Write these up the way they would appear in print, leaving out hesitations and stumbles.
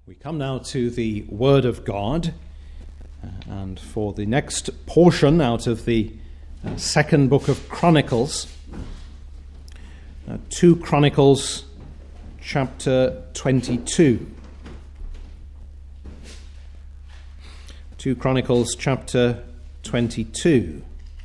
We come now to the Word of God, and for the next portion out of the second book of Chronicles, 2 Chronicles chapter 22. 2 Chronicles chapter 22.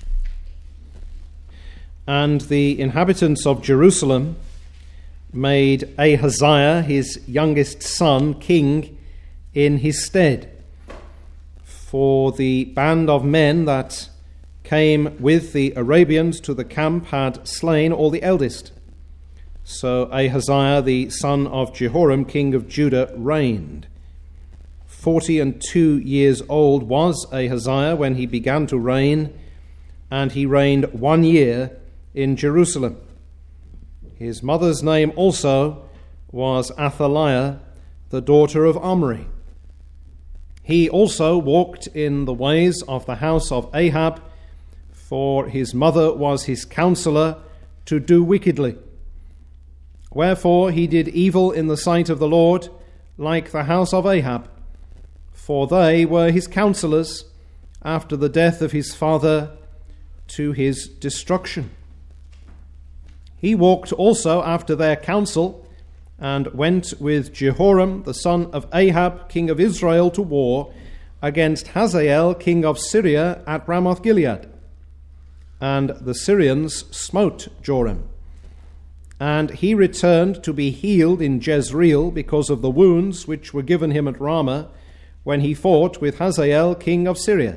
And the inhabitants of Jerusalem made Ahaziah, his youngest son, king in his stead. For the band of men that came with the Arabians to the camp had slain all the eldest. So Ahaziah, the son of Jehoram, king of Judah, reigned. 42 years old was Ahaziah when he began to reign, and he reigned 1 year in Jerusalem. His mother's name also was Athaliah, the daughter of Omri. He also walked in the ways of the house of Ahab, for his mother was his counselor to do wickedly. Wherefore he did evil in the sight of the Lord, like the house of Ahab, for they were his counselors after the death of his father to his destruction. He walked also after their counsel, and went with Jehoram the son of Ahab, king of Israel, to war against Hazael, king of Syria, at Ramoth-Gilead. And the Syrians smote Joram. And he returned to be healed in Jezreel because of the wounds which were given him at Ramah, when he fought with Hazael, king of Syria.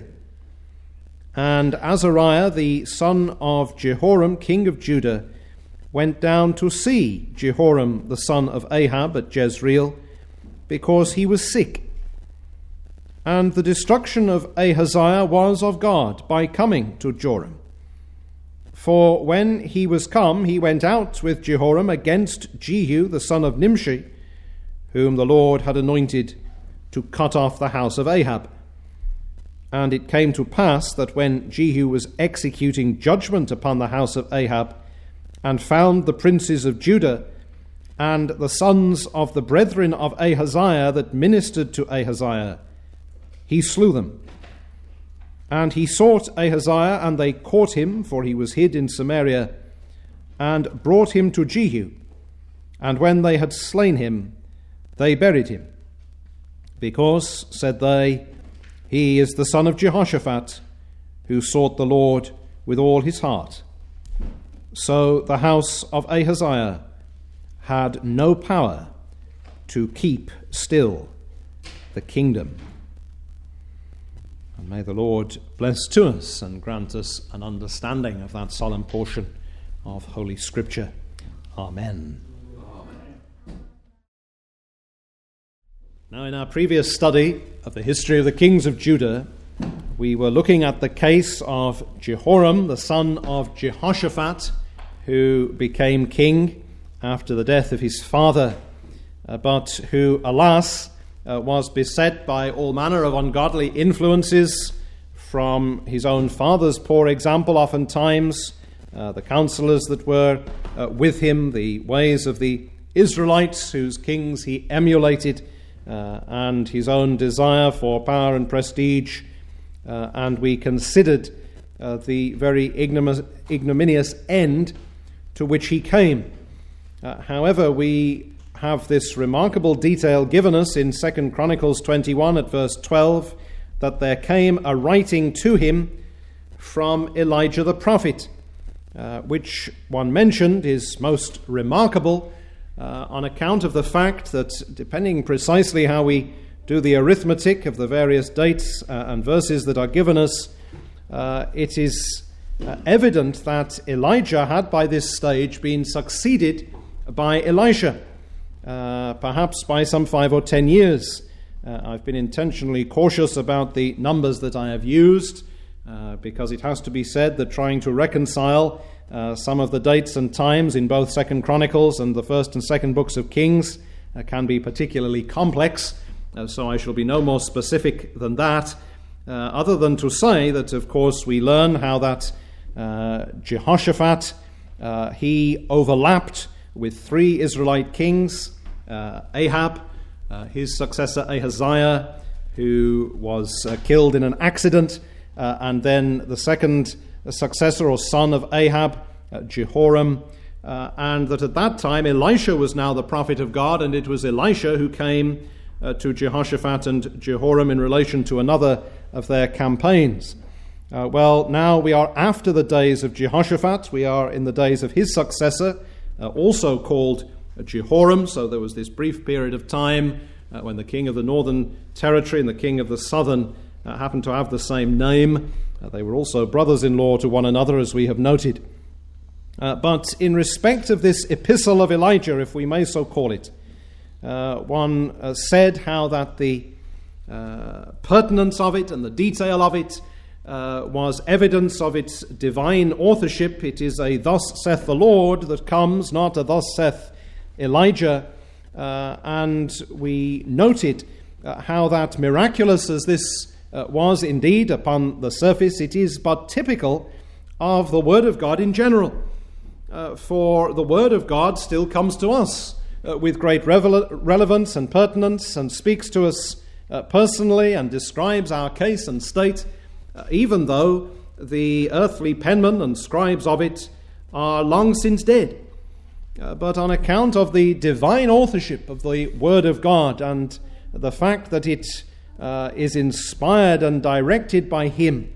And Azariah, the son of Jehoram, king of Judah, went down to see Jehoram the son of Ahab at Jezreel, because he was sick. And the destruction of Ahaziah was of God by coming to Joram. For when he was come, he went out with Jehoram against Jehu the son of Nimshi, whom the Lord had anointed to cut off the house of Ahab. And it came to pass that when Jehu was executing judgment upon the house of Ahab, and found the princes of Judah and the sons of the brethren of Ahaziah that ministered to Ahaziah, he slew them. And he sought Ahaziah, and they caught him, for he was hid in Samaria, and brought him to Jehu. And when they had slain him, they buried him. Because, said they, he is the son of Jehoshaphat, who sought the Lord with all his heart. So the house of Ahaziah had no power to keep still the kingdom. And may the Lord bless to us and grant us an understanding of that solemn portion of Holy Scripture. Amen. Now, in our previous study of the history of the kings of Judah, we were looking at the case of Jehoram, the son of Jehoshaphat, who became king after the death of his father, but who, alas, was beset by all manner of ungodly influences from his own father's poor example oftentimes, the counselors that were with him, the ways of the Israelites whose kings he emulated, and his own desire for power and prestige, and we considered the very ignominious end to which he came. However, we have this remarkable detail given us in 2 Chronicles 21 at verse 12, that there came a writing to him from Elijah the prophet, which one mentioned is most remarkable on account of the fact that, depending precisely how we do the arithmetic of the various dates and verses that are given us, it is evident that Elijah had by this stage been succeeded by Elisha, perhaps by some 5 or 10 years. I've been intentionally cautious about the numbers that I have used, because it has to be said that trying to reconcile some of the dates and times in both 2 Chronicles and the 1st and 2nd books of Kings can be particularly complex, so I shall be no more specific than that, other than to say that, of course, we learn how that Jehoshaphat, he overlapped with 3 Israelite kings, Ahab, his successor Ahaziah, who was killed in an accident, and then the second successor or son of Ahab, Jehoram, and that at that time Elisha was now the prophet of God, and it was Elisha who came to Jehoshaphat and Jehoram in relation to another of their campaigns. Well, now we are after the days of Jehoshaphat. We are in the days of his successor, also called Jehoram. So there was this brief period of time when the king of the northern territory and the king of the southern happened to have the same name. They were also brothers-in-law to one another, as we have noted. But in respect of this epistle of Elijah, if we may so call it, one said how that the pertinence of it and the detail of it was evidence of its divine authorship. It is a "thus saith the Lord" that comes, not a "thus saith Elijah." And we noted how that, miraculous as this was indeed upon the surface, it is but typical of the Word of God in general. For the Word of God still comes to us with great relevance and pertinence, and speaks to us personally and describes our case and state, even though the earthly penmen and scribes of it are long since dead. But on account of the divine authorship of the Word of God and the fact that it is inspired and directed by Him,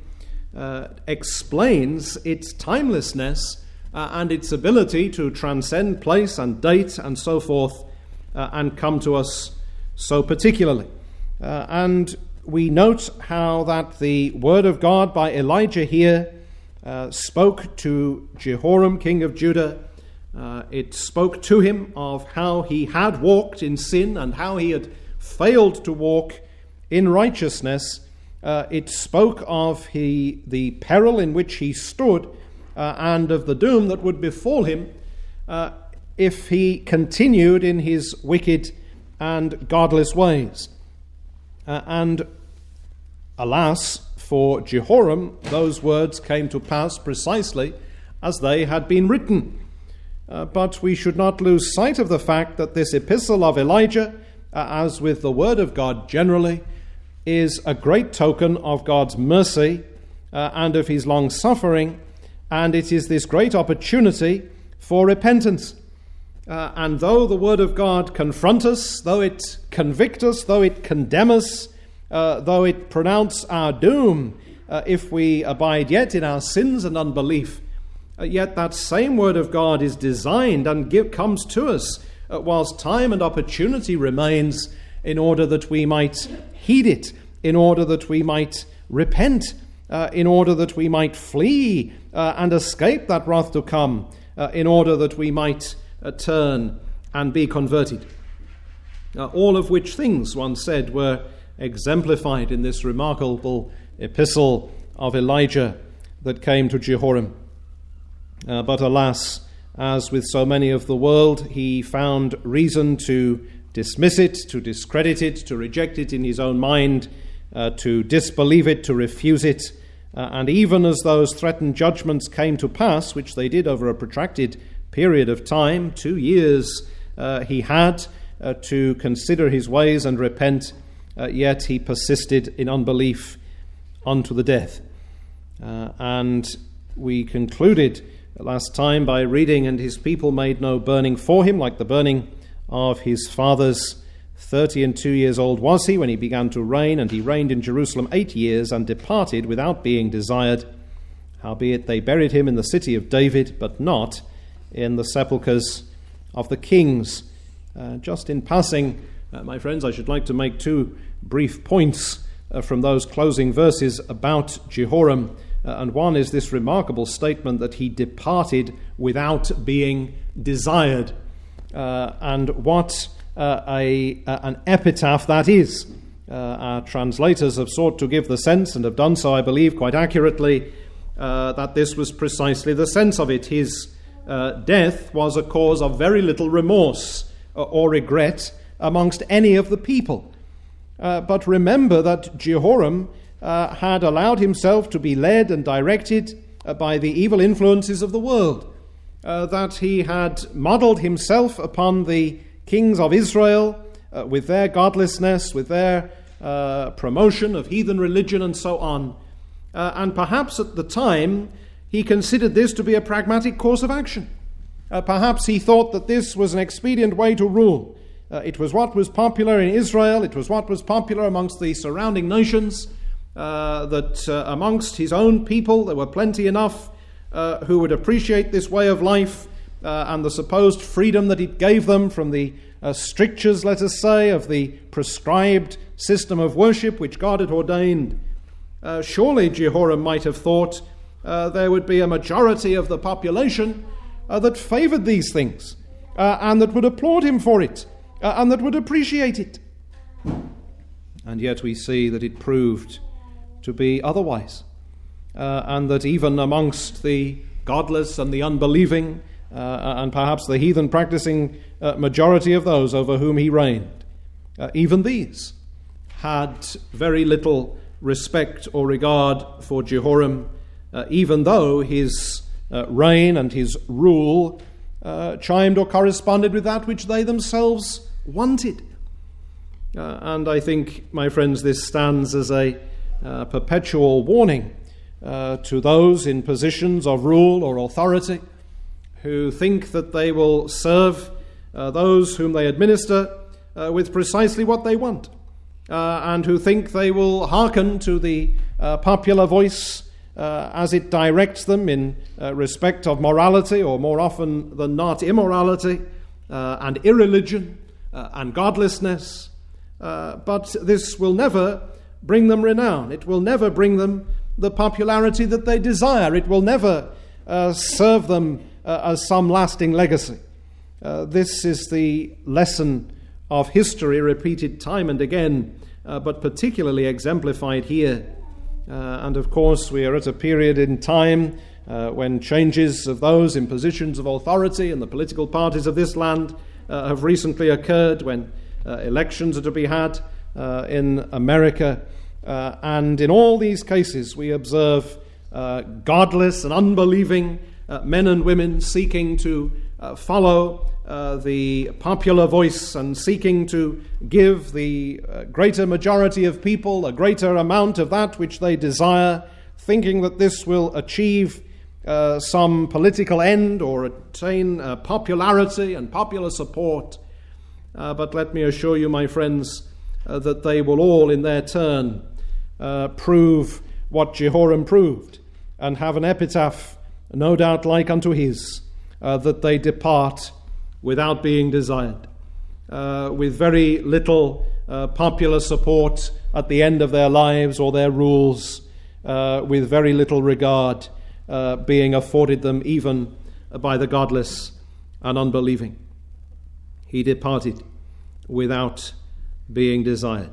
explains its timelessness and its ability to transcend place and date and so forth, and come to us so particularly. And we note how that the word of God by Elijah here spoke to Jehoram, king of Judah. It spoke to him of how he had walked in sin and how he had failed to walk in righteousness. It spoke of the peril in which he stood, and of the doom that would befall him if he continued in his wicked and godless ways. And alas, for Jehoram, those words came to pass precisely as they had been written. But we should not lose sight of the fact that this epistle of Elijah, as with the word of God generally, is a great token of God's mercy and of his long-suffering, and it is this great opportunity for repentance. And though the word of God confront us, though it convict us, though it condemn us, though it pronounce our doom if we abide yet in our sins and unbelief, yet that same word of God is designed and comes to us whilst time and opportunity remains, in order that we might heed it, in order that we might repent, in order that we might flee and escape that wrath to come, in order that we might turn and be converted. All of which things, one said, were exemplified in this remarkable epistle of Elijah that came to Jehoram. But alas, as with so many of the world, he found reason to dismiss it, to discredit it, to reject it in his own mind, to disbelieve it, to refuse it. And even as those threatened judgments came to pass, which they did over a protracted period of time, 2 years he had to consider his ways and repent, yet he persisted in unbelief unto the death. And we concluded last time by reading, "And his people made no burning for him, like the burning of his fathers. 32 years old was he when he began to reign, and he reigned in Jerusalem 8 years, and departed without being desired. Howbeit they buried him in the city of David, but not in the sepulchres of the kings." Just in passing, my friends, I should like to make two brief points from those closing verses about Jehoram. And one is this remarkable statement that he departed without being desired. And what an epitaph that is. Our translators have sought to give the sense, and have done so, I believe, quite accurately, that this was precisely the sense of it. His death was a cause of very little remorse or regret amongst any of the people. But remember that Jehoram had allowed himself to be led and directed by the evil influences of the world, that he had modeled himself upon the kings of Israel, with their godlessness, with their promotion of heathen religion and so on. And perhaps at the time he considered this to be a pragmatic course of action. Perhaps he thought that this was an expedient way to rule. It was what was popular in Israel, it was what was popular amongst the surrounding nations, that amongst his own people there were plenty enough who would appreciate this way of life and the supposed freedom that it gave them from the strictures, let us say, of the prescribed system of worship which God had ordained. Surely Jehoram might have thought there would be a majority of the population that favoured these things and that would applaud him for it and that would appreciate it. And yet we see that it proved to be otherwise, and that even amongst the godless and the unbelieving and perhaps the heathen practicing majority of those over whom he reigned, even these had very little respect or regard for Jehoram, even though his reign and his rule chimed or corresponded with that which they themselves wanted. And I think, my friends, this stands as a perpetual warning to those in positions of rule or authority who think that they will serve those whom they administer with precisely what they want, and who think they will hearken to the popular voice as it directs them in respect of morality, or more often than not immorality and irreligion and godlessness. But this will never bring them renown. It will never bring them the popularity that they desire. It will never serve them as some lasting legacy. This is the lesson of history repeated time and again, but particularly exemplified here. And of course we are at a period in time when changes of those in positions of authority in the political parties of this land have recently occurred, when elections are to be had in America. And in all these cases we observe godless and unbelieving men and women seeking to follow the popular voice and seeking to give the greater majority of people a greater amount of that which they desire, thinking that this will achieve some political end or attain popularity and popular support. But let me assure you, my friends, that they will all in their turn prove what Jehoram proved, and have an epitaph no doubt like unto his, that they depart without being desired, with very little popular support at the end of their lives or their rules, with very little regard being afforded them even by the godless and unbelieving. He departed without being desired.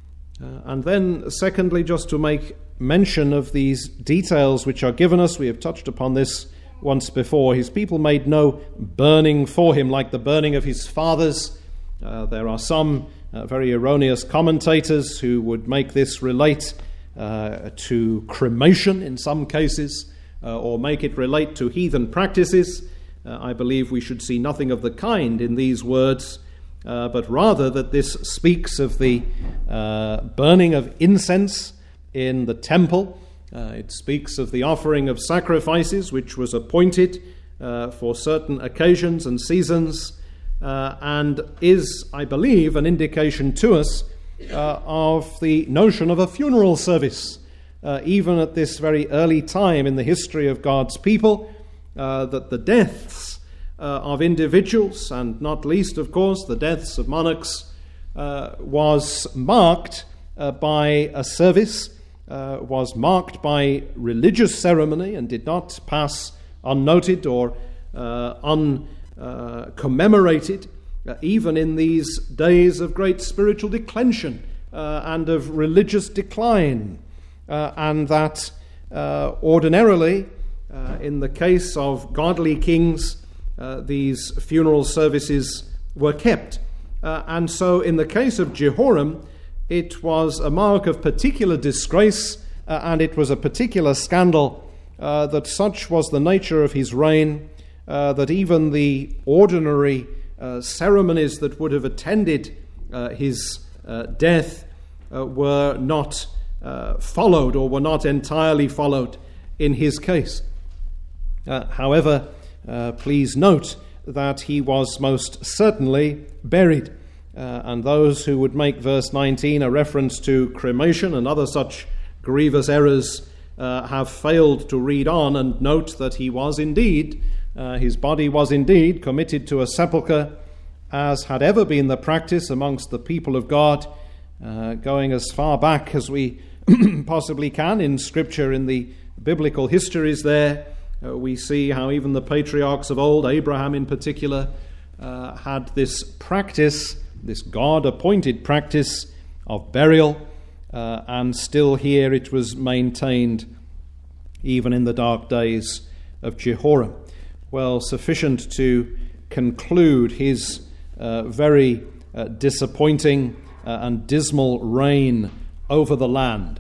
And then, secondly, just to make mention of these details which are given us, we have touched upon this once before. His people made no burning for him like the burning of his fathers. There are some very erroneous commentators who would make this relate to cremation in some cases, or make it relate to heathen practices. I believe we should see nothing of the kind in these words, but rather that this speaks of the burning of incense in the temple. It speaks of the offering of sacrifices which was appointed for certain occasions and seasons, and is, I believe, an indication to us of the notion of a funeral service, even at this very early time in the history of God's people, that the deaths of individuals, and not least, of course, the deaths of monarchs, was marked by a service, was marked by religious ceremony, and did not pass unnoted or uncommemorated, even in these days of great spiritual declension and of religious decline, and that ordinarily, in the case of godly kings, these funeral services were kept. And so in the case of Jehoram, it was a mark of particular disgrace, and it was a particular scandal, that such was the nature of his reign, that even the ordinary ceremonies that would have attended his death were not followed, or were not entirely followed in his case. However, please note that he was most certainly buried. And those who would make verse 19 a reference to cremation and other such grievous errors have failed to read on and note that he was indeed, his body was indeed committed to a sepulchre, as had ever been the practice amongst the people of God, going as far back as we possibly can in Scripture, in the biblical histories there. We see how even the patriarchs of old, Abraham in particular, had this practice, this God-appointed practice of burial, and still here it was maintained even in the dark days of Jehoram. Well, sufficient to conclude his very disappointing and dismal reign over the land.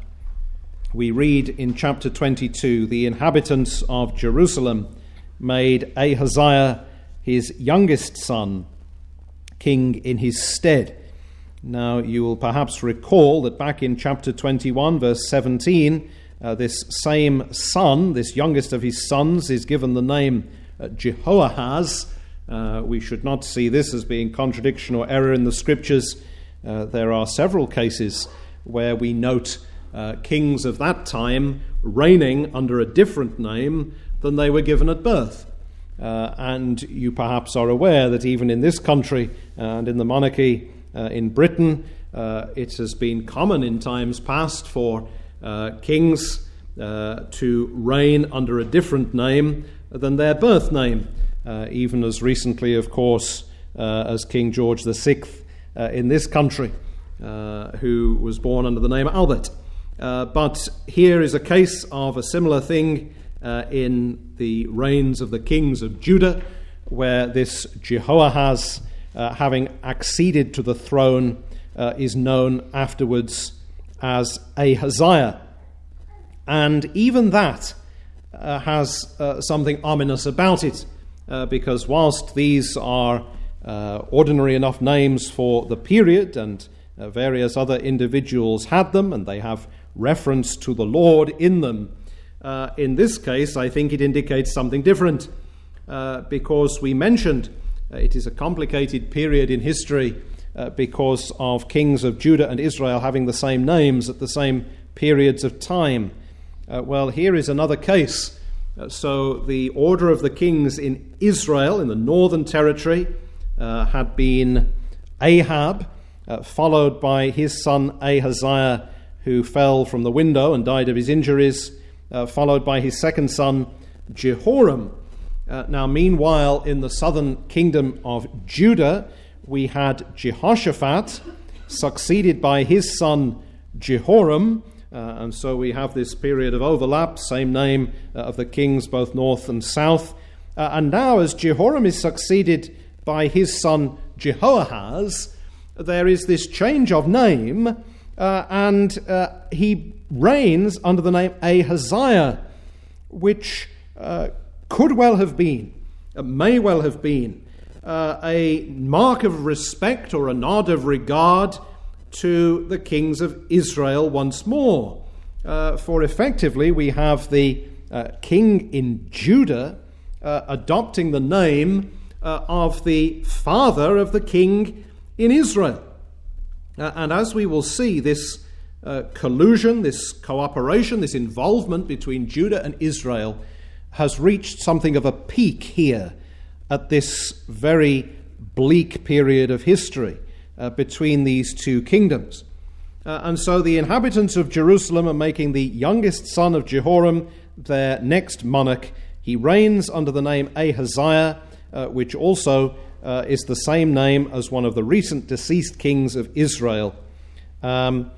We read in chapter 22, the inhabitants of Jerusalem made Ahaziah, his youngest son, king in his stead. Now, you will perhaps recall that back in chapter 21, verse 17, this same son, this youngest of his sons, is given the name Jehoahaz. We should not see this as being contradiction or error in the Scriptures. There are several cases where we note kings of that time reigning under a different name than they were given at birth. And you perhaps are aware that even in this country and in the monarchy in Britain, it has been common in times past for kings to reign under a different name than their birth name, even as recently, of course, as King George VI in this country, who was born under the name Albert. But here is a case of a similar thing in the reigns of the kings of Judah, where this Jehoahaz, having acceded to the throne, is known afterwards as Ahaziah. And even that has something ominous about it, because whilst these are ordinary enough names for the period, and various other individuals had them, and they have reference to the Lord in them, in this case, I think it indicates something different, because we mentioned it is a complicated period in history because of kings of Judah and Israel having the same names at the same periods of time. Well, here is another case. So the order of the kings in Israel, in the northern territory, had been Ahab, followed by his son Ahaziah, who fell from the window and died of his injuries, followed by his second son Jehoram. Now, meanwhile, in the southern kingdom of Judah, we had Jehoshaphat, succeeded by his son Jehoram, and so we have this period of overlap, same name of the kings both north and south. And now, as Jehoram is succeeded by his son Jehoahaz, there is this change of name, and he reigns under the name Ahaziah, which could well have been, may well have been, a mark of respect or a nod of regard to the kings of Israel once more. For effectively we have the king in Judah adopting the name of the father of the king in Israel. And as we will see, this collusion, this cooperation, this involvement between Judah and Israel has reached something of a peak here at this very bleak period of history between these two kingdoms. And so the inhabitants of Jerusalem are making the youngest son of Jehoram their next monarch. He reigns under the name Ahaziah, which also is the same name as one of the recent deceased kings of Israel. And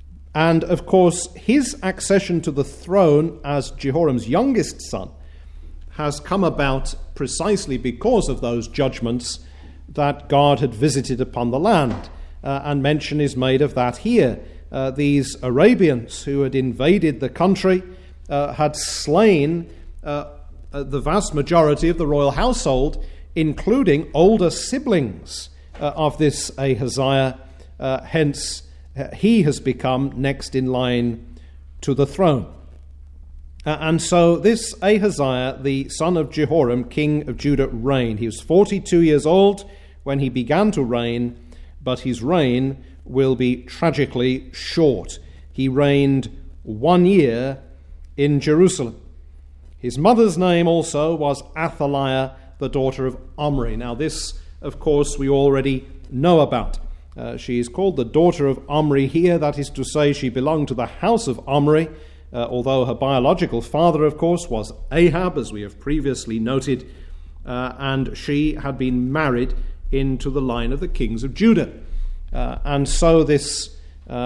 of course, his accession to the throne as Jehoram's youngest son has come about precisely because of those judgments that God had visited upon the land. And mention is made of that here. These Arabians who had invaded the country had slain the vast majority of the royal household, including older siblings of this Ahaziah, hence he has become next in line to the throne. And so this Ahaziah, the son of Jehoram, king of Judah, reigned. He was 42 years old when he began to reign, but his reign will be tragically short. He reigned 1 year in Jerusalem. His mother's name also was Athaliah, the daughter of Omri. Now this, of course, we already know about. She is called the daughter of Omri here. That is to say, she belonged to the house of Omri, although her biological father, of course, was Ahab, as we have previously noted, and she had been married into the line of the kings of Judah. And so this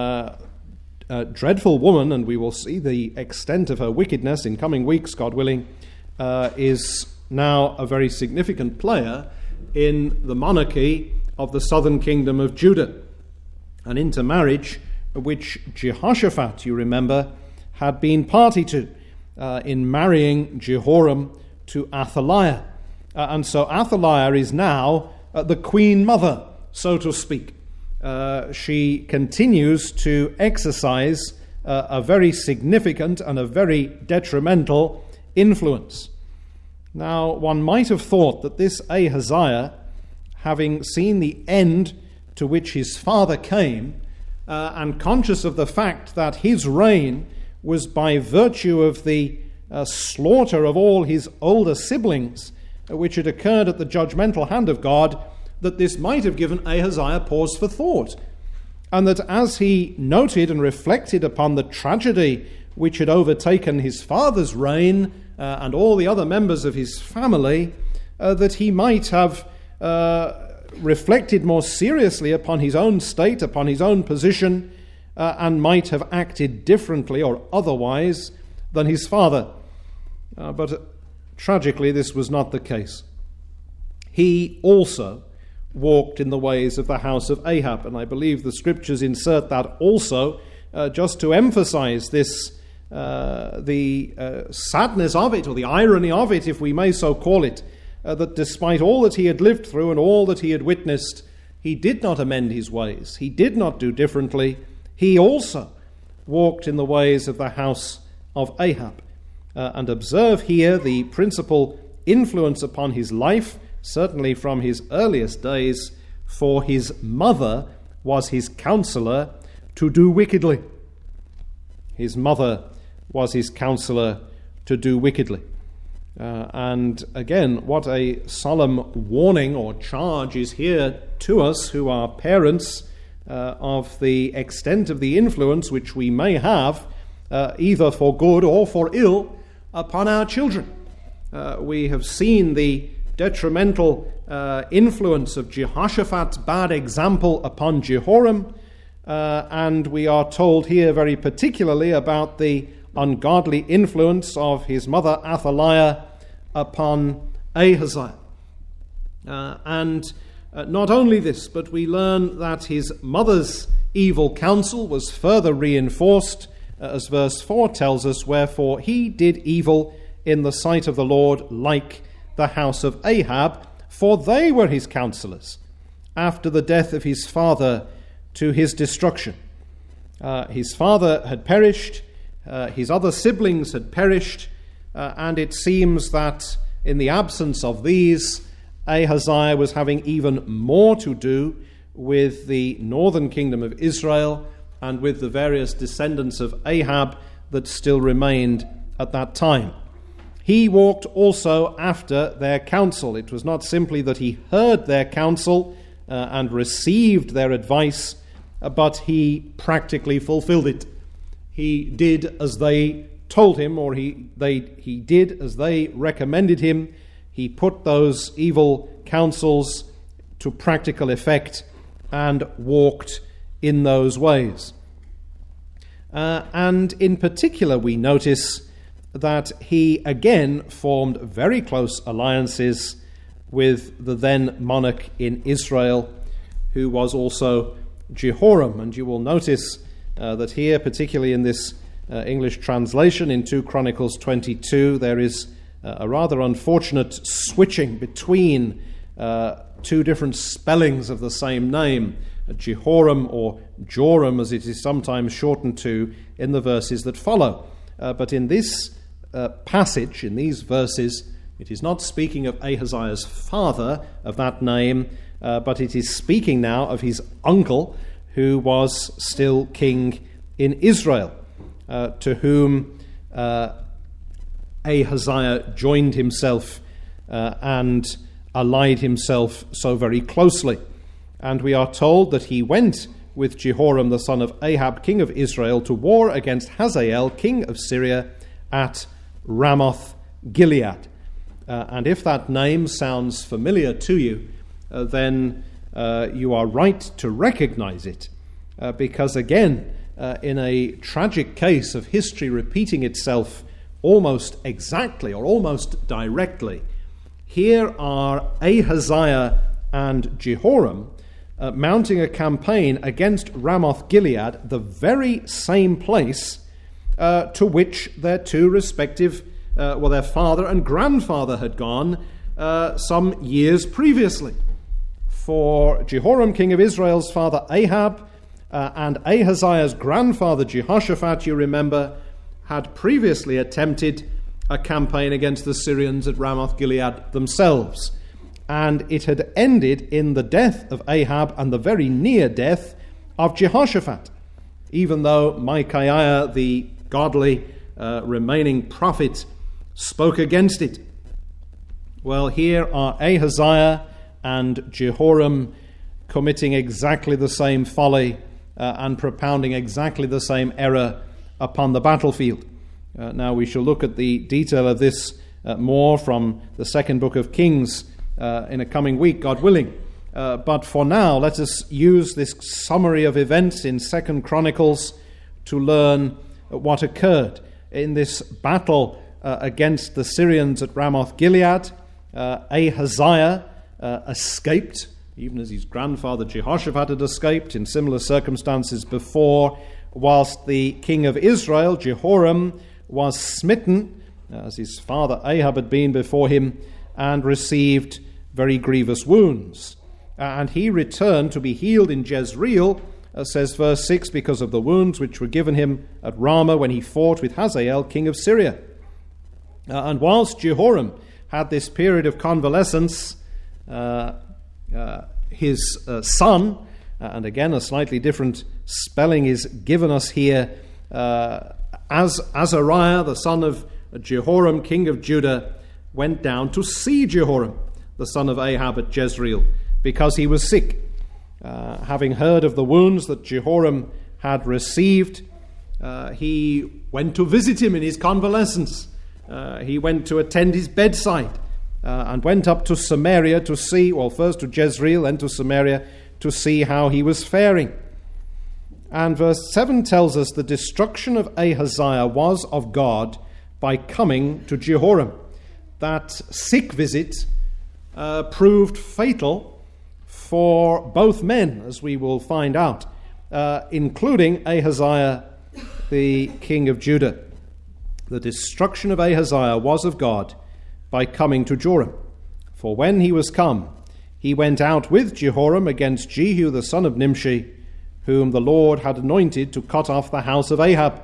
dreadful woman, and we will see the extent of her wickedness in coming weeks, God willing, is now a very significant player in the monarchy of the southern kingdom of Judah. An intermarriage which Jehoshaphat, you remember, had been party to in marrying Jehoram to Athaliah. And so Athaliah is now the queen mother, so to speak. She continues to exercise a very significant and a very detrimental influence. Now, one might have thought that this Ahaziah, having seen the end to which his father came, and conscious of the fact that his reign was by virtue of the slaughter of all his older siblings, which had occurred at the judgmental hand of God, that this might have given Ahaziah pause for thought, and that as he noted and reflected upon the tragedy which had overtaken his father's reign and all the other members of his family, that he might have reflected more seriously upon his own state, upon his own position, and might have acted differently or otherwise than his father. But tragically, this was not the case. He also walked in the ways of the house of Ahab, and I believe the scriptures insert that also just to emphasize this, the sadness of it, or the irony of it, if we may so call it, that despite all that he had lived through and all that he had witnessed, he did not amend his ways. He did not do differently. He also walked in the ways of the house of Ahab. And observe here the principal influence upon his life, certainly from his earliest days, for his mother was his counselor to do wickedly. His mother was his counselor to do wickedly. And again, what a solemn warning or charge is here to us who are parents of the extent of the influence which we may have, either for good or for ill, upon our children. We have seen the detrimental influence of Jehoshaphat's bad example upon Jehoram, and we are told here very particularly about the ungodly influence of his mother Athaliah upon Ahaziah. And not only this, but we learn that his mother's evil counsel was further reinforced, as verse 4 tells us, wherefore he did evil in the sight of the Lord like the house of Ahab, for they were his counselors after the death of his father to his destruction. His father had perished, his other siblings had perished, and it seems that in the absence of these, Ahaziah was having even more to do with the northern kingdom of Israel and with the various descendants of Ahab that still remained at that time. He walked also after their counsel. It was not simply that he heard their counsel and received their advice, but he practically fulfilled it. He did as they told him, or he did as they recommended him. He put those evil counsels to practical effect and walked in those ways. And in particular, we notice that he again formed very close alliances with the then monarch in Israel, who was also Jehoram. And you will notice that here, particularly in this English translation in 2 Chronicles 22, there is a rather unfortunate switching between two different spellings of the same name, Jehoram or Joram as it is sometimes shortened to in the verses that follow. But in this passage, in these verses, it is not speaking of Ahaziah's father of that name, but it is speaking now of his uncle who was still king in Israel, to whom Ahaziah joined himself and allied himself so very closely. And we are told that he went with Jehoram the son of Ahab, king of Israel, to war against Hazael, king of Syria, at Ramoth Gilead. And if that name sounds familiar to you, then you are right to recognize it, because again, in a tragic case of history repeating itself almost exactly or almost directly, here are Ahaziah and Jehoram mounting a campaign against Ramoth Gilead, the very same place to which their two respective, their father and grandfather had gone some years previously. For Jehoram, king of Israel's father Ahab, and Ahaziah's grandfather Jehoshaphat, you remember, had previously attempted a campaign against the Syrians at Ramoth Gilead themselves. And it had ended in the death of Ahab and the very near death of Jehoshaphat, even though Micaiah, the godly remaining prophet, spoke against it. Well, here are Ahaziah and Jehoram committing exactly the same folly and propounding exactly the same error upon the battlefield. Now we shall look at the detail of this more from the second book of Kings in a coming week, God willing. But for now, let us use this summary of events in 2 Chronicles to learn what occurred in this battle against the Syrians at Ramoth Gilead. Ahaziah escaped, even as his grandfather Jehoshaphat had escaped in similar circumstances before, whilst the king of Israel, Jehoram, was smitten, as his father Ahab had been before him, and received very grievous wounds. And he returned to be healed in Jezreel, says verse 6, because of the wounds which were given him at Ramah when he fought with Hazael, king of Syria. And whilst Jehoram had this period of convalescence, his son, and again a slightly different spelling is given us here, as Azariah, the son of Jehoram, king of Judah, went down to see Jehoram, the son of Ahab, at Jezreel, because he was sick. Having heard of the wounds that Jehoram had received, he went to visit him in his convalescence. He went to attend his bedside and went up to Samaria to see, well, first to Jezreel, then to Samaria, to see how he was faring. And verse 7 tells us the destruction of Ahaziah was of God by coming to Jehoram. That sick visit proved fatal for both men, as we will find out, including Ahaziah, the king of Judah. The destruction of Ahaziah was of God by coming to Joram. For when he was come, he went out with Jehoram against Jehu the son of Nimshi, whom the Lord had anointed to cut off the house of Ahab.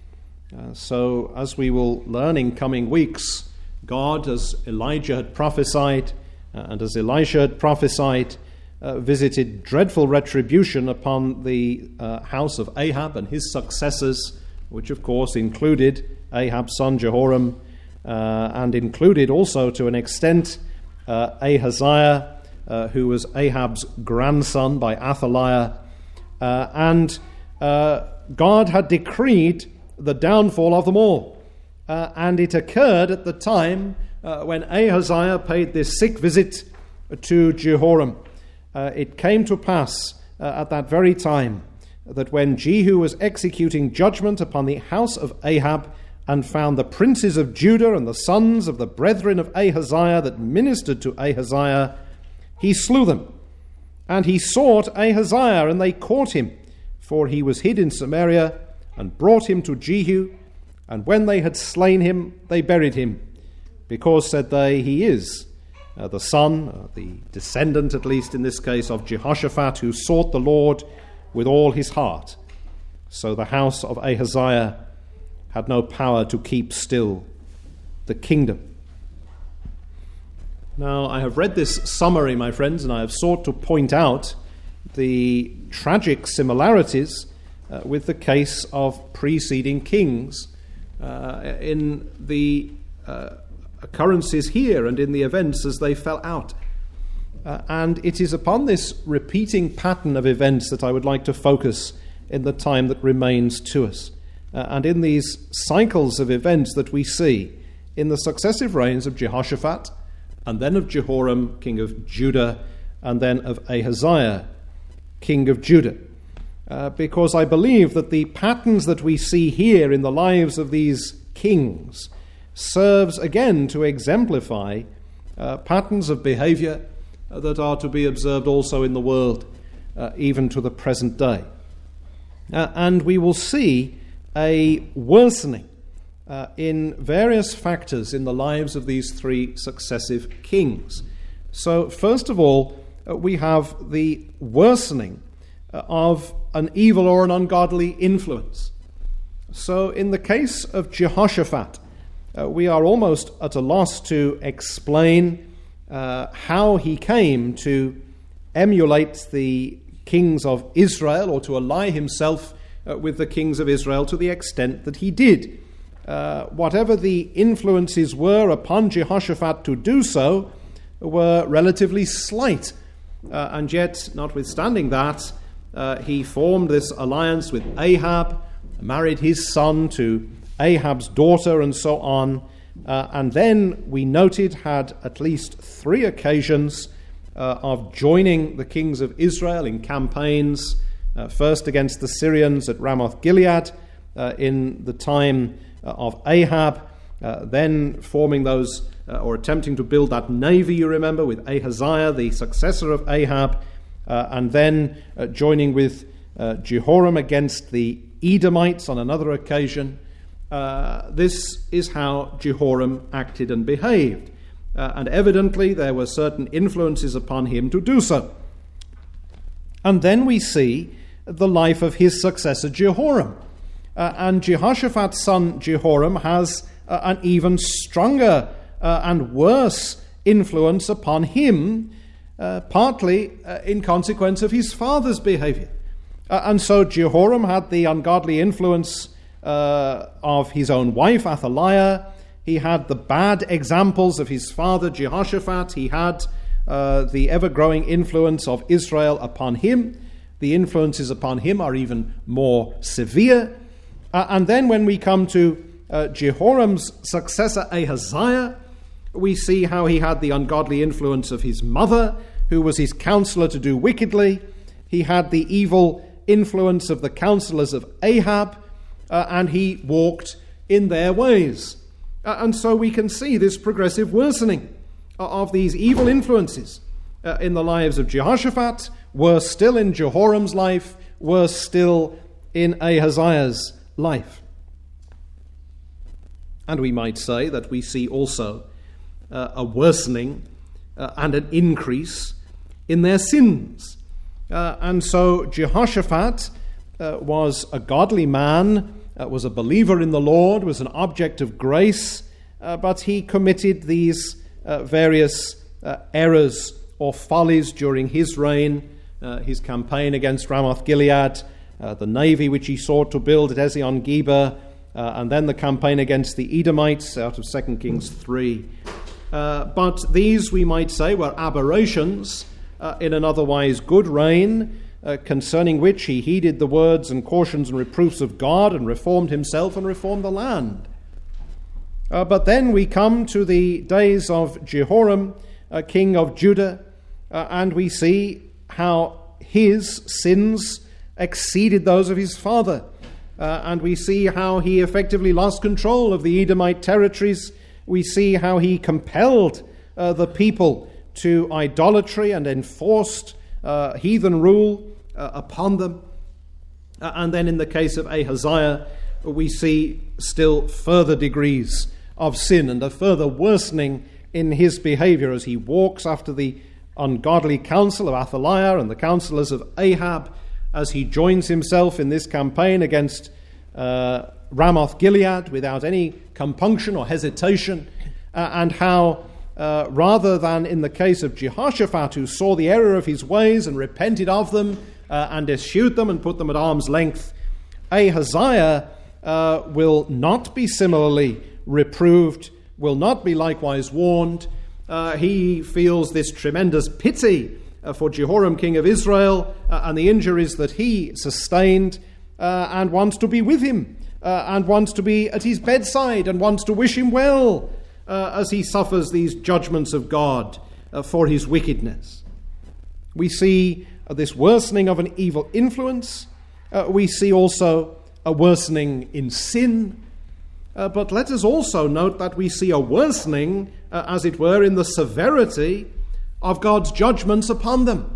So, as we will learn in coming weeks, God, as Elijah had prophesied, and as Elisha had prophesied, visited dreadful retribution upon the house of Ahab and his successors, which of course included Ahab's son Jehoram, and included also to an extent Ahaziah, who was Ahab's grandson by Athaliah, and God had decreed the downfall of them all. And it occurred at the time when Ahaziah paid this sick visit to Jehoram. It came to pass at that very time that when Jehu was executing judgment upon the house of Ahab and found the princes of Judah and the sons of the brethren of Ahaziah that ministered to Ahaziah, he slew them. And he sought Ahaziah, and they caught him, for he was hid in Samaria, and brought him to Jehu. And when they had slain him, they buried him, because, said they, he is the son, the descendant at least in this case, of Jehoshaphat, who sought the Lord with all his heart. So the house of Ahaziah had no power to keep still the kingdom. Now, I have read this summary, my friends, and I have sought to point out the tragic similarities with the case of preceding kings in the occurrences here and in the events as they fell out. And it is upon this repeating pattern of events that I would like to focus in the time that remains to us. And in these cycles of events that we see in the successive reigns of Jehoshaphat, and then of Jehoram, king of Judah, and then of Ahaziah, king of Judah. Because I believe that the patterns that we see here in the lives of these kings serves again to exemplify patterns of behavior that are to be observed also in the world, even to the present day. And we will see a worsening in various factors in the lives of these three successive kings. So, first of all, we have the worsening of an evil or an ungodly influence. So, in the case of Jehoshaphat, we are almost at a loss to explain how he came to emulate the kings of Israel, or to ally himself with the kings of Israel to the extent that he did. Whatever the influences were upon Jehoshaphat to do so were relatively slight. And yet, notwithstanding that, he formed this alliance with Ahab, married his son to Ahab's daughter, and so on. And then, we noted, had at least 3 occasions of joining the kings of Israel in campaigns, first against the Syrians at Ramoth Gilead in the time of Ahab, then forming those, or attempting to build that navy, you remember, with Ahaziah, the successor of Ahab, and then joining with Jehoram against the Edomites on another occasion. This is how Jehoram acted and behaved. And evidently there were certain influences upon him to do so. And then we see the life of his successor Jehoram. And Jehoshaphat's son Jehoram has an even stronger and worse influence upon him, partly in consequence of his father's behavior. And so Jehoram had the ungodly influence of his own wife Athaliah. He had the bad examples of his father Jehoshaphat. He had the ever-growing influence of Israel upon him. The influences upon him are even more severe. And then when we come to Jehoram's successor Ahaziah, we see how he had the ungodly influence of his mother, who was his counselor to do wickedly. He had the evil influence of the counselors of Ahab, and he walked in their ways. And so we can see this progressive worsening of these evil influences in the lives of Jehoshaphat, worse still in Jehoram's life, worse still in Ahaziah's life. And we might say that we see also a worsening and an increase in their sins. And so Jehoshaphat was a godly man, was a believer in the Lord, was an object of grace, but he committed these various errors or follies during his reign, his campaign against Ramoth Gilead, the navy which he sought to build at Ezion-Geber, and then the campaign against the Edomites out of 2 Kings 3. But these, we might say, were aberrations in an otherwise good reign, concerning which he heeded the words and cautions and reproofs of God and reformed himself and reformed the land. But then we come to the days of Jehoram, king of Judah, and we see how his sins exceeded those of his father. And we see how he effectively lost control of the Edomite territories. We see how he compelled the people to idolatry and enforced heathen rule upon them. And then in the case of Ahaziah, we see still further degrees of sin and a further worsening in his behavior as he walks after the ungodly counsel of Athaliah and the counselors of Ahab, as he joins himself in this campaign against Ramoth Gilead without any compunction or hesitation, and how rather than in the case of Jehoshaphat, who saw the error of his ways and repented of them and eschewed them and put them at arm's length, Ahaziah will not be similarly reproved, will not be likewise warned. He feels this tremendous pity for Jehoram, king of Israel, and the injuries that he sustained, and wants to be with him, and wants to be at his bedside, and wants to wish him well as he suffers these judgments of God for his wickedness. We see this worsening of an evil influence. We see also a worsening in sin. But let us also note that we see a worsening, as it were, in the severity of God's judgments upon them.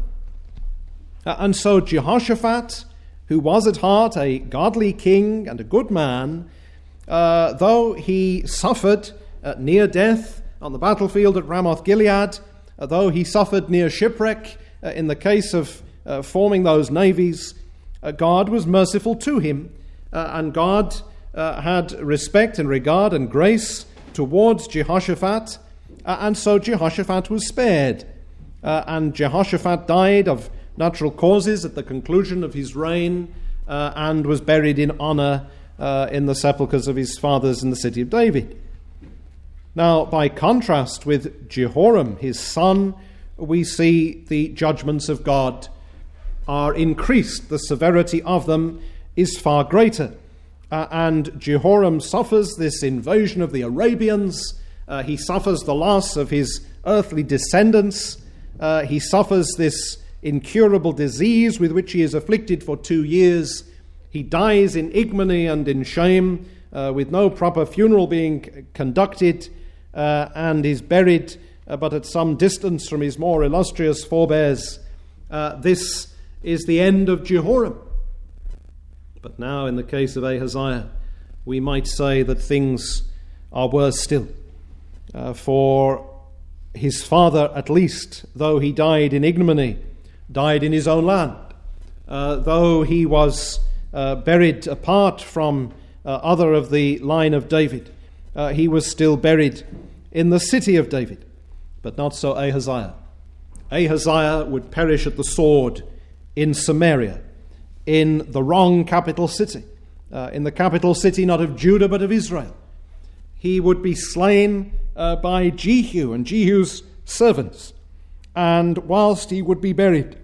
And so Jehoshaphat, who was at heart a godly king and a good man, though he suffered near death on the battlefield at Ramoth Gilead, though he suffered near shipwreck in the case of forming those navies, God was merciful to him, and God had respect and regard and grace towards Jehoshaphat, and so Jehoshaphat was spared. And Jehoshaphat died of natural causes at the conclusion of his reign, and was buried in honor in the sepulchres of his fathers in the city of David. Now, by contrast with Jehoram, his son, we see the judgments of God are increased. The severity of them is far greater. And Jehoram suffers this invasion of the Arabians. He suffers the loss of his earthly descendants. He suffers this incurable disease with which he is afflicted for 2 years. He dies in ignominy and in shame, with no proper funeral being conducted, and is buried but at some distance from his more illustrious forebears. This is the end of Jehoram. But now, in the case of Ahaziah, we might say that things are worse still. For his father, at least, though he died in ignominy, died in his own land. Though he was buried apart from other of the line of David, he was still buried in the city of David. But not so Ahaziah. Ahaziah would perish at the sword in Samaria, in the wrong capital city, in the capital city not of Judah but of Israel. He would be slain by Jehu and Jehu's servants. And whilst he would be buried,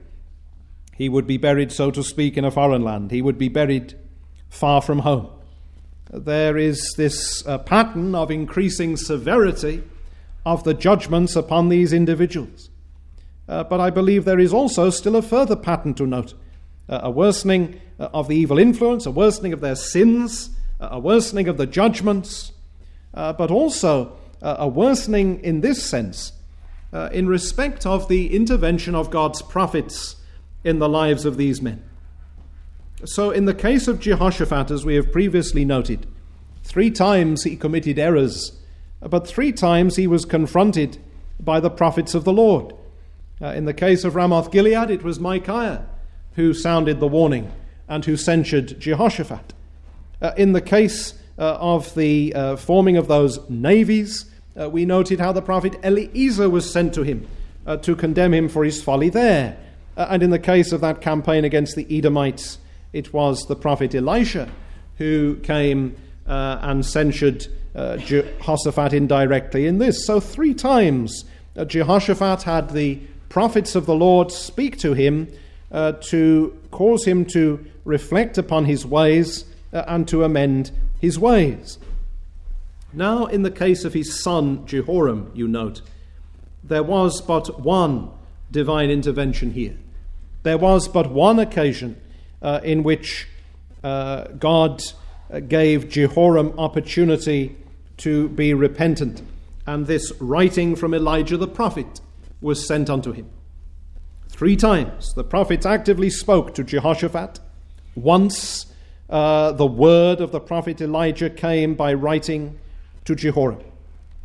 so to speak, in a foreign land. He would be buried far from home. There is this pattern of increasing severity of the judgments upon these individuals. But I believe there is also still a further pattern to note. A worsening of the evil influence, a worsening of their sins, a worsening of the judgments, but also a worsening in this sense in respect of the intervention of God's prophets in the lives of these men. So in the case of Jehoshaphat, as we have previously noted, 3 times he committed errors, but 3 times he was confronted by the prophets of the Lord. In the case of Ramoth Gilead, it was Micaiah who sounded the warning and who censured Jehoshaphat. In the case of the forming of those navies, we noted how the prophet Eliezer was sent to him to condemn him for his folly there. And in the case of that campaign against the Edomites, it was the prophet Elisha who came and censured Jehoshaphat indirectly in this. So 3 times Jehoshaphat had the prophets of the Lord speak to him to cause him to reflect upon his ways and to amend his ways. Now, in the case of his son Jehoram, you note, there was but one divine intervention here. There was but one occasion in which God gave Jehoram opportunity to be repentant, and this writing from Elijah the prophet was sent unto him. 3 times the prophets actively spoke to Jehoshaphat. Once the word of the prophet Elijah came by writing to Jehoram.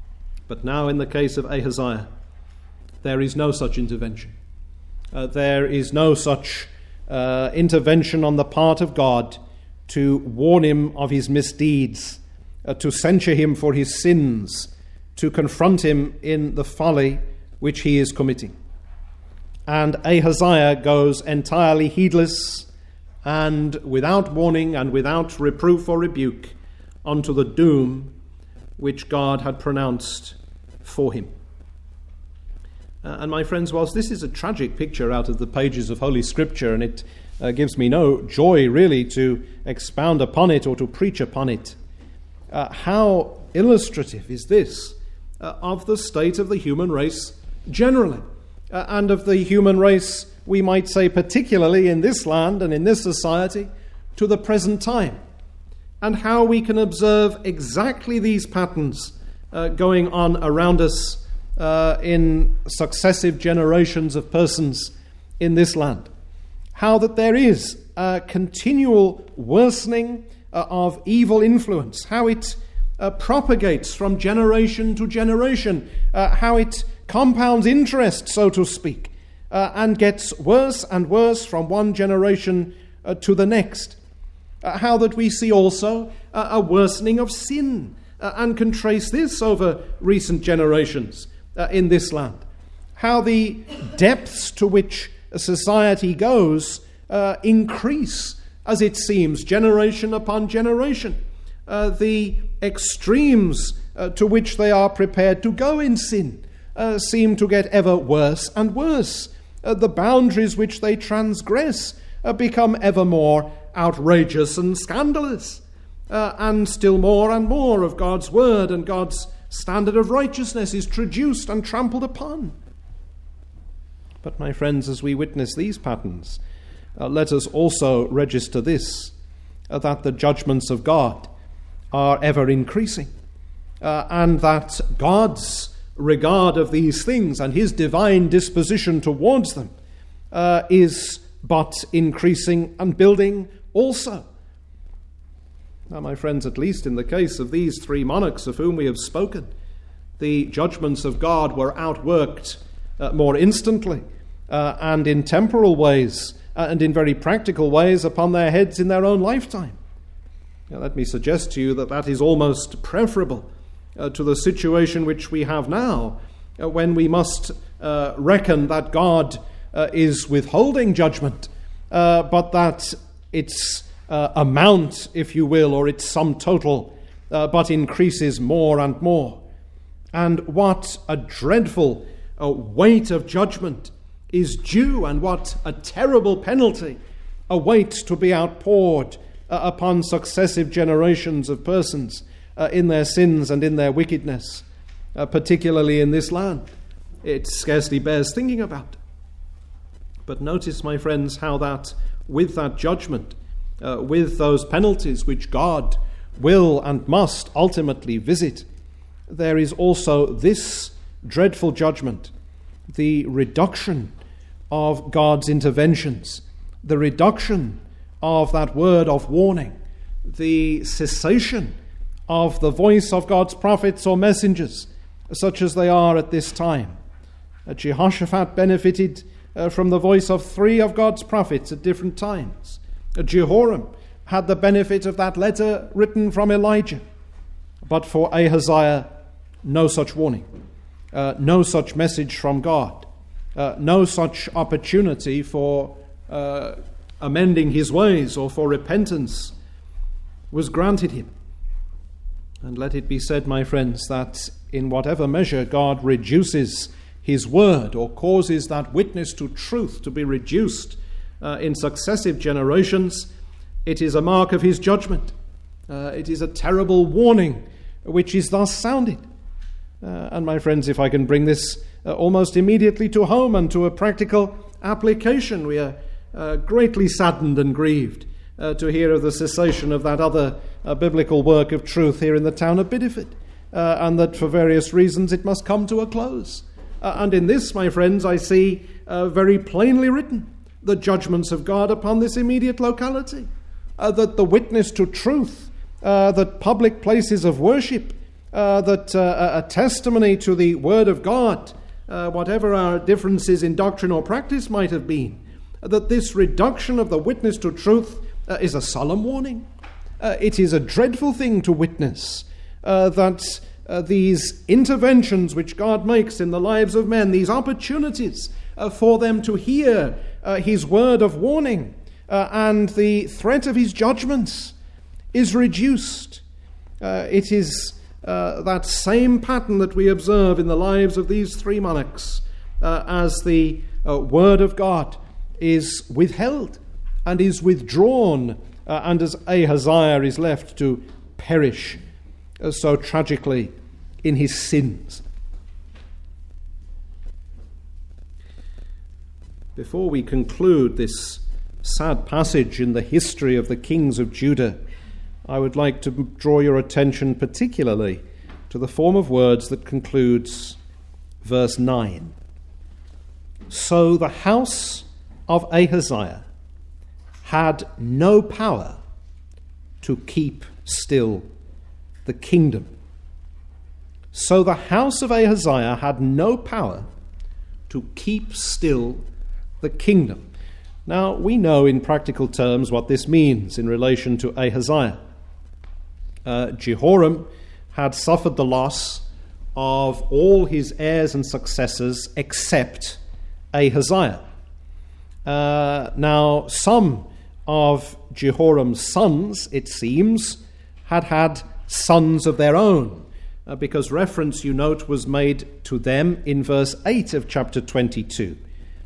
But now in the case of Ahaziah, there is no such intervention. There is no such intervention on the part of God to warn him of his misdeeds, to censure him for his sins, to confront him in the folly which he is committing. And Ahaziah goes entirely heedless and without warning and without reproof or rebuke unto the doom which God had pronounced for him. And my friends, whilst this is a tragic picture out of the pages of Holy Scripture, and it gives me no joy really to expound upon it or to preach upon it, how illustrative is this of the state of the human race generally, and of the human race, we might say, particularly in this land and in this society to the present time, and how we can observe exactly these patterns going on around us in successive generations of persons in this land. How that there is a continual worsening of evil influence, how it propagates from generation to generation, how it compounds interest, so to speak, and gets worse and worse from one generation to the next. How that we see also a worsening of sin, and can trace this over recent generations in this land. How the depths to which a society goes increase, as it seems, generation upon generation. The extremes to which they are prepared to go in sin seem to get ever worse and worse. The boundaries which they transgress become ever more outrageous and scandalous. And still more and more of God's word and God's standard of righteousness is traduced and trampled upon. But my friends, as we witness these patterns, let us also register this, that the judgments of God are ever increasing, and that God's regard of these things and his divine disposition towards them is but increasing and building also. Now, my friends, at least in the case of these three monarchs of whom we have spoken, the judgments of God were outworked more instantly and in temporal ways and in very practical ways upon their heads in their own lifetime. Now, let me suggest to you that that is almost preferable to the situation which we have now, when we must reckon that God is withholding judgment, but that its amount, if you will, or its sum total, but increases more and more. And what a dreadful weight of judgment is due, and what a terrible penalty awaits to be outpoured upon successive generations of persons in their sins and in their wickedness, particularly in this land. It scarcely bears thinking about. But notice, my friends, how that with that judgment, with those penalties which God will and must ultimately visit, there is also this dreadful judgment, the reduction of God's interventions, the reduction of that word of warning, the cessation of the voice of God's prophets or messengers, such as they are at this time. Jehoshaphat benefited from the voice of three of God's prophets at different times. Jehoram had the benefit of that letter written from Elijah. But for Ahaziah, no such warning, no such message from God, no such opportunity for amending his ways or for repentance was granted him. And let it be said, my friends, that in whatever measure God reduces his word or causes that witness to truth to be reduced in successive generations, it is a mark of his judgment. It is a terrible warning which is thus sounded. And my friends, if I can bring this almost immediately to home and to a practical application, we are greatly saddened and grieved to hear of the cessation of that other biblical work of truth here in the town of Bideford, and that for various reasons it must come to a close. And in this, my friends, I see very plainly written the judgments of God upon this immediate locality, that the witness to truth, that public places of worship a testimony to the Word of God, whatever our differences in doctrine or practice might have been, that this reduction of the witness to truth is a solemn warning. It is a dreadful thing to witness that these interventions which God makes in the lives of men, these opportunities for them to hear his word of warning and the threat of his judgments is reduced. It is that same pattern that we observe in the lives of these three monarchs as the word of God is withheld and is withdrawn, and as Ahaziah is left to perish so tragically in his sins. Before we conclude this sad passage in the history of the kings of Judah, I would like to draw your attention particularly to the form of words that concludes verse 9. So the house of Ahaziah had no power to keep still the kingdom. So the house of Ahaziah had no power to keep still the kingdom. Now, we know in practical terms what this means in relation to Ahaziah. Jehoram had suffered the loss of all his heirs and successors except Ahaziah. Now, some of Jehoram's sons, it seems, had sons of their own, because reference, you note, was made to them in verse 8 of chapter 22.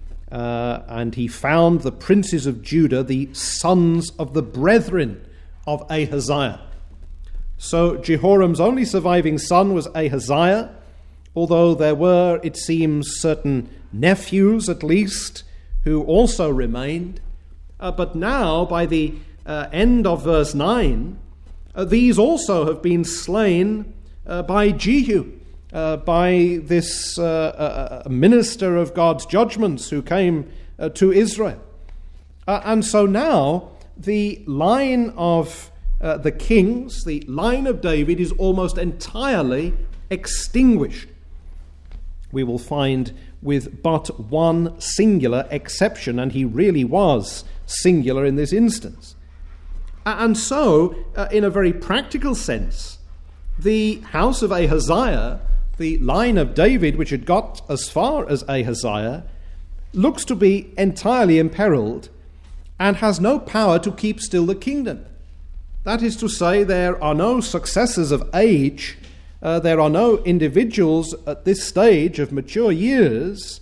And he found the princes of Judah, the sons of the brethren of Ahaziah. So Jehoram's only surviving son was Ahaziah, although there were, it seems, certain nephews at least who also remained. But now, by the end of verse 9, these also have been slain by Jehu, by this minister of God's judgments who came to Israel. And so now the line of the kings, the line of David, is almost entirely extinguished. We will find with but one singular exception, and he really was singular in this instance. And so, in a very practical sense, the house of Ahaziah, the line of David, which had got as far as Ahaziah, looks to be entirely imperiled and has no power to keep still the kingdom. That is to say, there are no successors of age, there are no individuals at this stage of mature years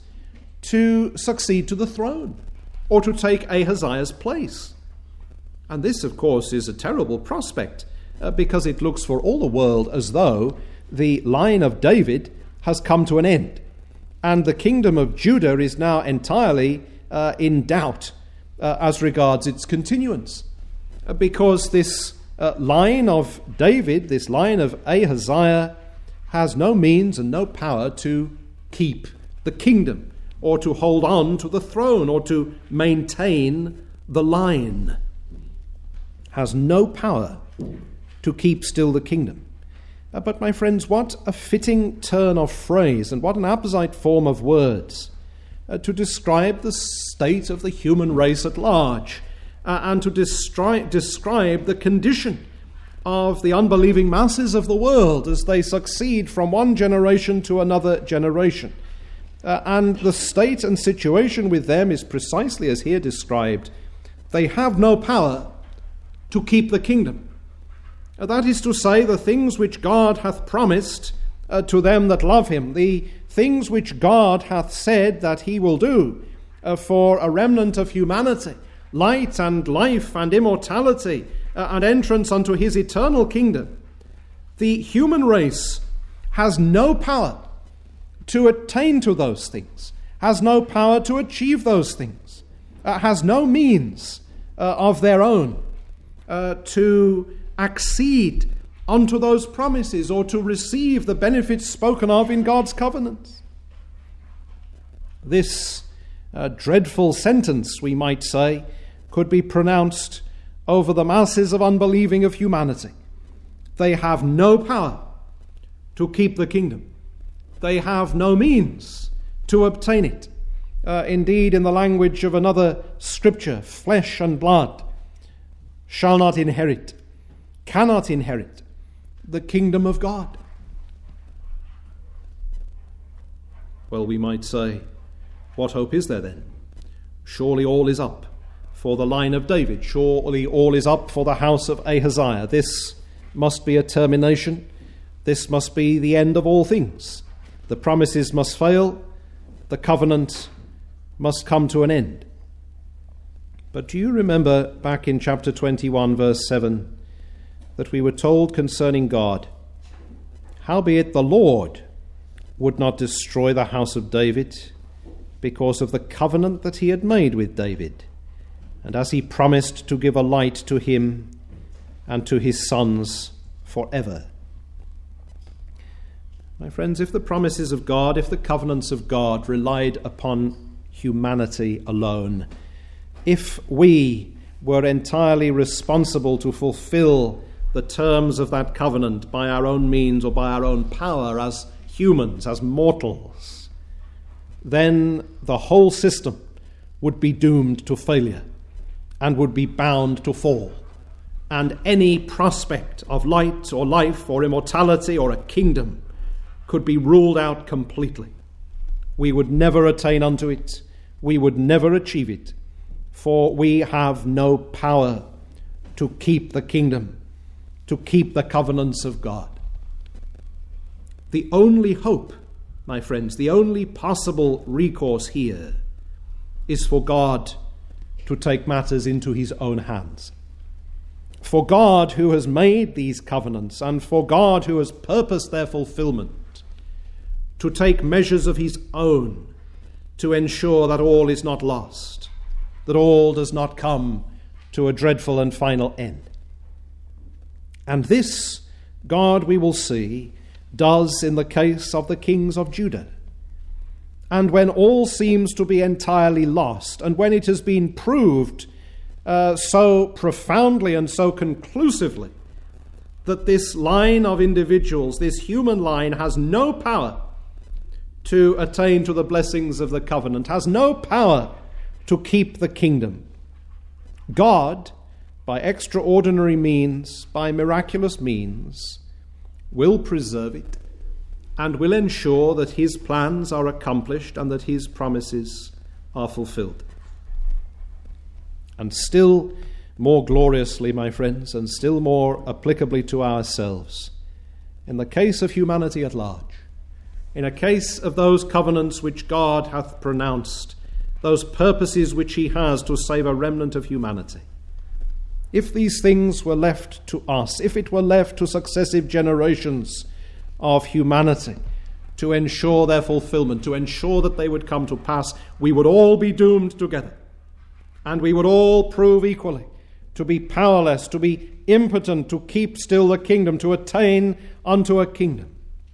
to succeed to the throne or to take Ahaziah's place. And this, of course, is a terrible prospect because it looks for all the world as though the line of David has come to an end and the kingdom of Judah is now entirely in doubt as regards its continuance, because this line of David, this line of Ahaziah, has no means and no power to keep the kingdom or to hold on to the throne or to maintain the line. Has no power to keep still the kingdom. But my friends, what a fitting turn of phrase and what an apposite form of words to describe the state of the human race at large and to describe the condition of the unbelieving masses of the world as they succeed from one generation to another generation. And the state and situation with them is precisely as here described. They have no power to keep the kingdom. That is to say, the things which God hath promised to them that love him, the things which God hath said that he will do for a remnant of humanity, light and life and immortality and entrance unto his eternal kingdom. The human race has no power to attain to those things, has no power to achieve those things, has no means of their own to accede unto those promises or to receive the benefits spoken of in God's covenants. This dreadful sentence, we might say, could be pronounced over the masses of unbelieving of humanity. They have no power to keep the kingdom. They have no means to obtain it. Indeed, in the language of another scripture, flesh and blood shall not inherit, cannot inherit the kingdom of God. Well, we might say, what hope is there then? Surely all is up for the line of David. Surely all is up for the house of Ahaziah. This must be a termination. This must be the end of all things. The promises must fail. The covenant must come to an end. But do you remember back in chapter 21, verse 7, that we were told concerning God, howbeit the Lord would not destroy the house of David because of the covenant that he had made with David, and as he promised to give a light to him and to his sons forever. My friends, if the promises of God, if the covenants of God relied upon humanity alone, if we were entirely responsible to fulfill the terms of that covenant by our own means or by our own power as humans, as mortals, then the whole system would be doomed to failure and would be bound to fall. And any prospect of light or life or immortality or a kingdom could be ruled out completely. We would never attain unto it. We would never achieve it, for we have no power to keep the kingdom, to keep the covenants of God. The only hope, my friends, the only possible recourse here is for God to take matters into his own hands. For God, who has made these covenants, and for God, who has purposed their fulfillment, to take measures of his own to ensure that all is not lost, that all does not come to a dreadful and final end. And this God, we will see, does in the case of the kings of Judah. And when all seems to be entirely lost, and when it has been proved so profoundly and so conclusively that this line of individuals, this human line, has no power to attain to the blessings of the covenant, has no power to keep the kingdom, God, by extraordinary means, by miraculous means, will preserve it and will ensure that his plans are accomplished and that his promises are fulfilled. And still more gloriously, my friends, and still more applicably to ourselves, in the case of humanity at large, in a case of those covenants which God hath pronounced, those purposes which he has to save a remnant of humanity, if these things were left to us, if it were left to successive generations of humanity to ensure their fulfillment, to ensure that they would come to pass, we would all be doomed together. And we would all prove equally to be powerless, to be impotent, to keep still the kingdom, to attain unto a kingdom.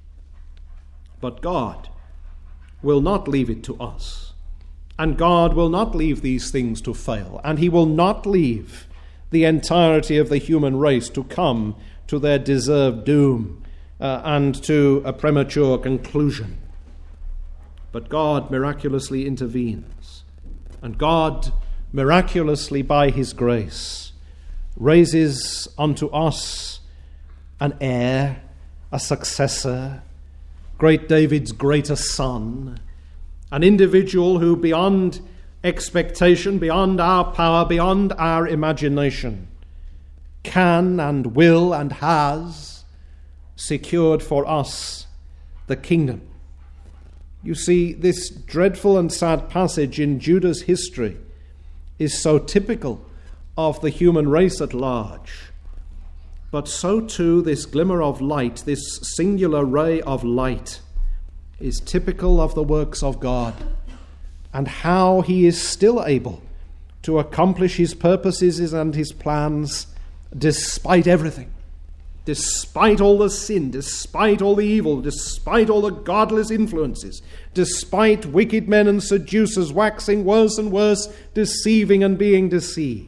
But God will not leave it to us. And God will not leave these things to fail. And he will not leave the entirety of the human race to come to their deserved doom and to a premature conclusion. But God miraculously intervenes. And God miraculously by his grace raises unto us an heir, a successor, great David's greater son, an individual who beyond expectation, beyond our power, beyond our imagination, can and will and has secured for us the kingdom. You see, this dreadful and sad passage in Judah's history is so typical of the human race at large. But so too this glimmer of light, this singular ray of light, is typical of the works of God and how he is still able to accomplish his purposes and his plans despite everything, despite all the sin, despite all the evil, despite all the godless influences, despite wicked men and seducers waxing worse and worse, deceiving and being deceived.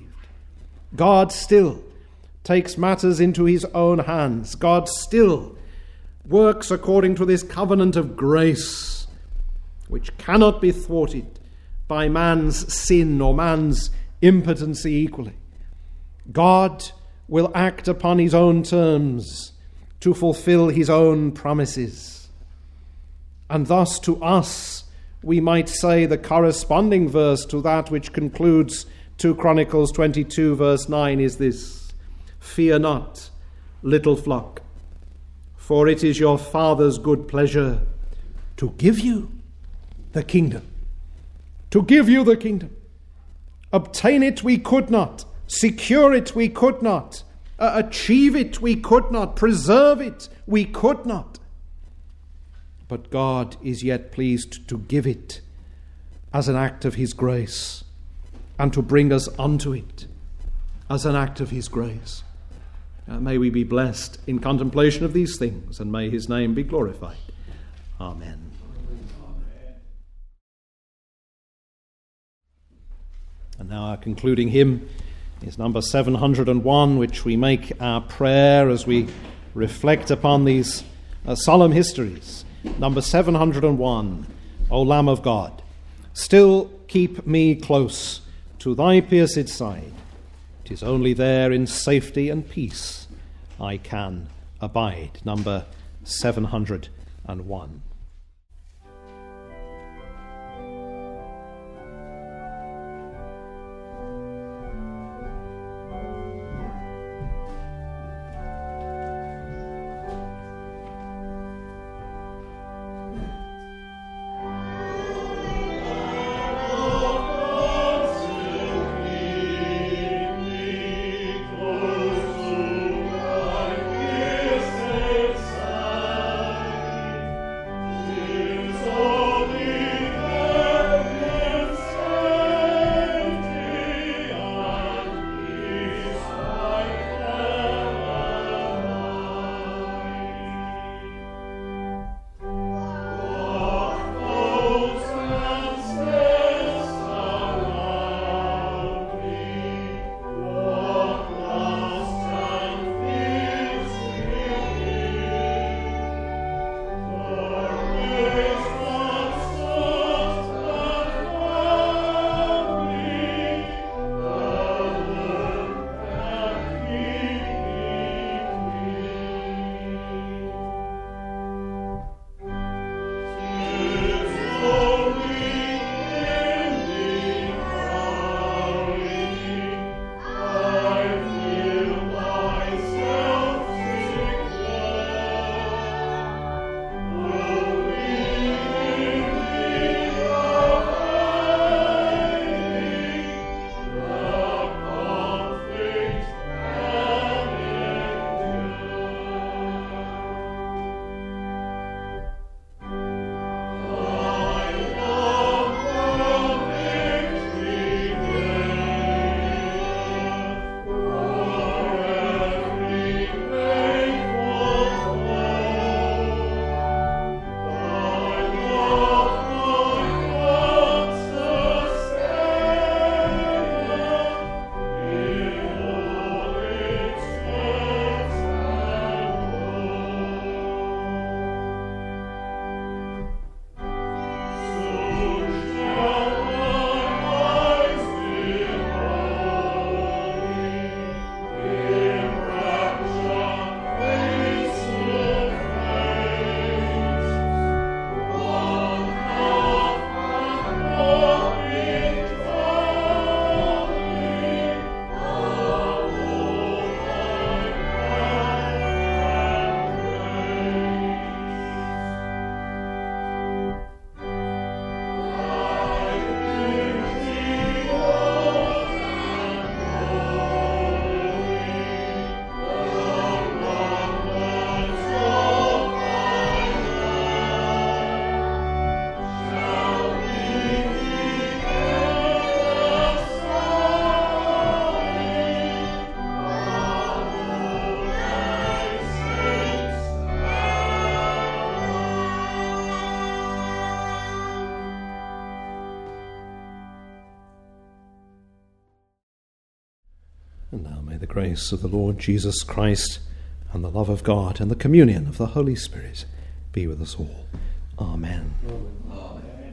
God still takes matters into his own hands. God still works according to this covenant of grace, which cannot be thwarted by man's sin or man's impotency equally. God will act upon his own terms to fulfill his own promises. And thus to us, we might say the corresponding verse to that which concludes 2 Chronicles 22 verse 9 is this: "Fear not, little flock, for it is your Father's good pleasure to give you the kingdom." To give you the kingdom. Obtain it we could not. Secure it we could not. Achieve it we could not. Preserve it we could not. But God is yet pleased to give it as an act of his grace, and to bring us unto it as an act of his grace. May we be blessed in contemplation of these things, and may his name be glorified. Amen. And now our concluding hymn is number 701, which we make our prayer as we reflect upon these solemn histories. Number 701, O Lamb of God, still keep me close to thy pierced side. 'Tis only there in safety and peace I can abide. Number 701. And now may the grace of the Lord Jesus Christ and the love of God and the communion of the Holy Spirit be with us all. Amen. Amen.